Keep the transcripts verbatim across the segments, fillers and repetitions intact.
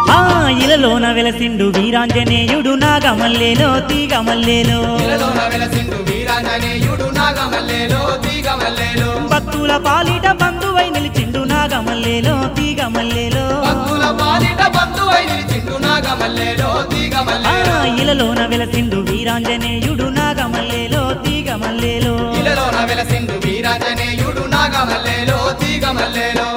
ఆ ఇలలోన వెలసిండు వీరాంజనేయుడు నాగమల్లేలో తీగమల్లేలో ఇలలోన వెలసిండు వీరాంజనేయుడు నాగమల్లేలో తీగమల్లేలో భక్తుల పాలిట బంధువై నిలిచిండు నాగమల్లేలో తీగమల్లేలో భక్తుల పాలిట బంధువై నిలిచిండు నాగమల్లేలో ఆ తీగమల్లేలో ఇలలోన వెలసిండు వీరాంజనేయుడు నాగమల్లేలో తీగమల్లేలో ఇలలోన వెలసిండు వీరాంజనేయుడు నాగమల్లేలో తీగమల్లేలో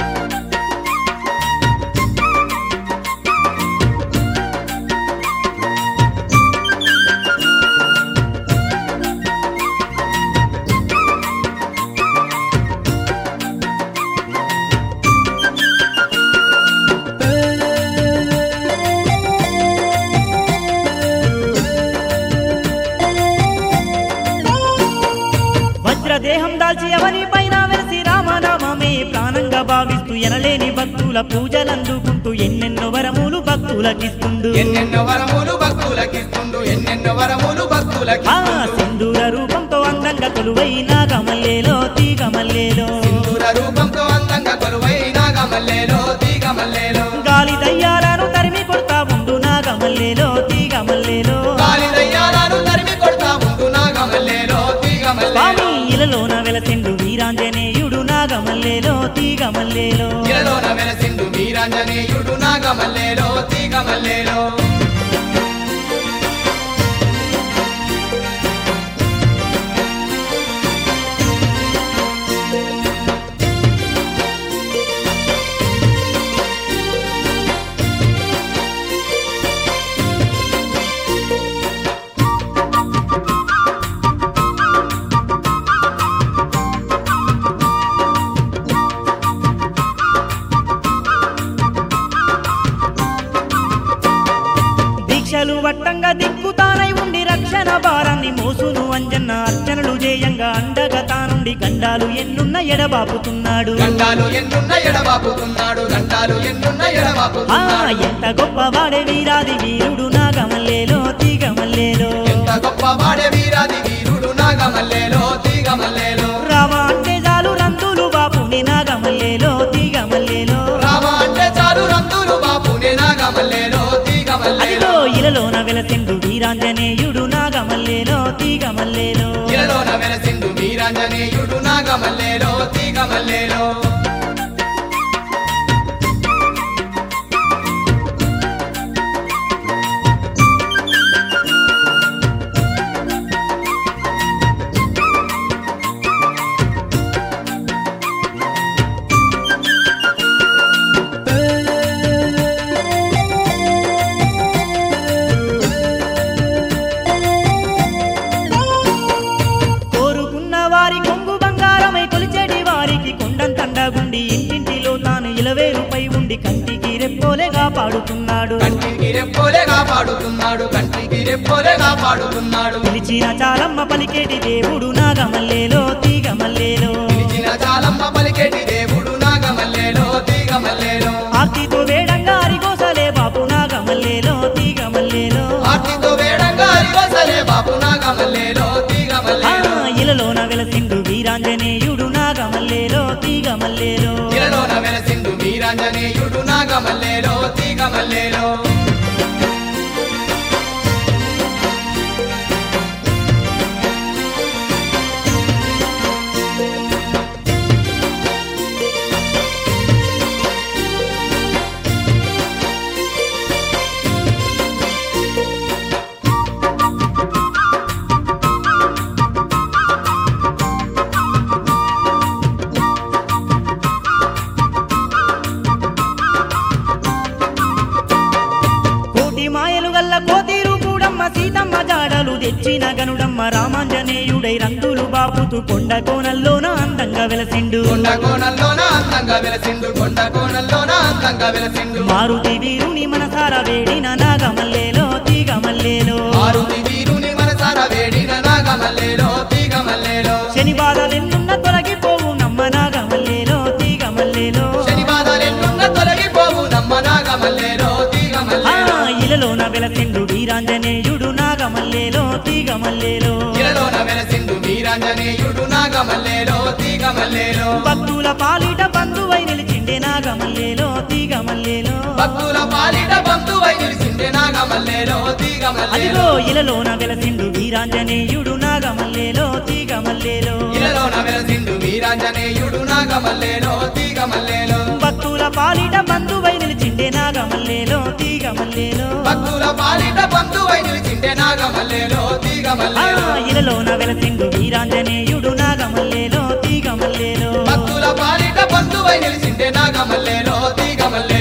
వజ్రదేహం దాల్చి ఎవరి పైన వెలిసి రామనామమే ప్రాణంగా భావిస్తూ ఎనలేని భక్తుల పూజలందుకుంటూ ఎన్నెన్నో వరములు భక్తులకిస్తుండు ఎన్నెన్నో వరములు భక్తులకిస్తుండు ఎన్నెన్నో వరములు ఆ భక్తులకిస్తుండు సింధూర రూపంతో అందంగా కొలువై నాగమల్లేలో తీగమల్లేలో సింధూర రూపంతో అందంగా కొలువై నాగమల్లేలో తీగమల్లేలో గాలి దయ్యాలను తరిమి కొడతా ఉండు నాగమల్లేలో తీగమల్లేలో గాలి దయ్యాలను తరిమి కొడతా ఉండు నాగమల్లేలో తీగమల్లేలో స్వామి ఇలలోన వెలసిండు వీరాంజనేయుడు నాగమల్లేలో తీగమల్లేలో ఇలలోన వెలసిండు వీరాంజనేయుడు నాగమల్లేలో తీగమల్లేలో దీక్షలు వట్టంగా దిక్కుతానై ఉండి రక్షణ భారాన్ని మోసును అంజన్న అర్చనలు చేయంగా అండగా తానుండి గండాలు ఎన్నున్న ఎడబాపుతున్నాడు గండాలు ఎన్నున్న ఎడబాపుతున్నాడు గండాలు ఎన్నున్న ఆ ఎడబాపుతున్నాడు ఎంత గొప్పవాడే వీరాది వీరుడు నాగమల్లేలో తీగమల్లేలో ఎంత గొప్పవాడే వీరాది వీరుడు నాగమల్లేలో తీగమల్లేలో రామ అంటే చాలు రందులు బాపుని నాగమల్లేలో తీగమల్లేలో రామ అంటే చాలు రందులు బాపునే నాగమల్లేలో తీగమల్లేలో అదిగో ఇలలోన వెలసిండు వీరాంజనేయుడు నాగమల్లేలో తీగమల్లేలో ఇలలోన వెలసిండు వీరాంజనేయుడు నాగమల్లేలో తీగమల్లేలో కోరుకున్న వారి కొంగు బంగారమై కొలిచేటి వారికి కొండంతండగుండి ఇంటింటిలో తాను ఇలవేలుపై ఉండి కంటికి రెప్పోలేగా పాడుతున్నాడు కంటికి రెప్పోలేగా పాడుతున్నాడు కంటికి రెప్పోలేగా పాడుతున్నాడు పిలిచిన చాలమ్మ పలికేటి దేవుడు నాగమల్లేలో తీగమల్లేలో పిలిచిన చాలమ్మ పలికేటి దేవుడు నాగమల్లేలో తీగమల్లేలో ఆర్తితో వేడంగా అరిగోసలే బాపు నాగమల్లేలో తీగమల్లేలో ఆర్తితో వేడంగా అరివసలే బాపు నాగమల్లేలో ఆ తీగమల్లేలో ఇలలోన వెలసిండు వీరాంజనేయుడు నాగమల్లేలో తీగమల్లేలో ఇలలోన వెలసిండు వీరాంజనేయుడు నాగమల్లేలో తీగమల్లేలో కోటి మాయలు గల్ల కోతిరు కూడమ్మ సీతమ్మ జాడలు తెచ్చిన గనుడమ్మ రామాంజనేయుడై రంగులు బాపుతూ కొండ కోనల్లోన అందంగా వెలసిండు కొండ కోణంలోన అందంగా వెలసిండు కొండ కోణంలోన అందంగా వెలసిండు మారుతి వీరుని మనసార వేడిన నాగమల్లేలో తీగమల్లేలో మారుతి వీరుని మనసార వేడిన నాగమల్లేలో తీగమల్లేలో శని బాధలెన్నున్న తొలగిపోవు నమ్మ నాగమల్లేలో తీగమల్లేలో శని బాధలెన్నున్న తొలగిపోవు నమ్మ నాగమల్లేలో ఆ తీగమల్లేలో ఇలలోన వెలసిండు వీరాంజనేయుడు నాగమల్లేలో తీగమల్లేలో ఇలలోన వెలసిండు వీరాంజనేయుడు నాగమల్లేలో తీగమల్లేలో భక్తుల పాలిట బంధువై నిలిచిండే నాగమల్లేలో తీగమల్లేలో భక్తుల పాలిట బంధువై నిలిచిండే నాగమల్లేలో తీగ మల్లేలో అదిగో ఇలలోన వెలసిండు వీరాంజనేయుడు నాగమల్లేలో తీగ మల్లేలో ఇలలోన వెలసిండు వీరాంజనేయుడు నాగమల్లేలో తీగ మల్లేలో భక్తుల పాలిట బంధువై నిలిచిండే నాగమల్లేలో తీగ మల్లేలో భక్తుల పాలిట బంధువై నిలిచిండే నాగమల్లేలో తీగ ఆ మల్లేలో ఇలలోన వెలసిండు వీరాంజనేయుడు నాగమల్లేలో తీగ మల్లేలో భక్తుల పాలిట బంధువై నిలిచిండే నాగమల్లేలో తీగ మల్లేలో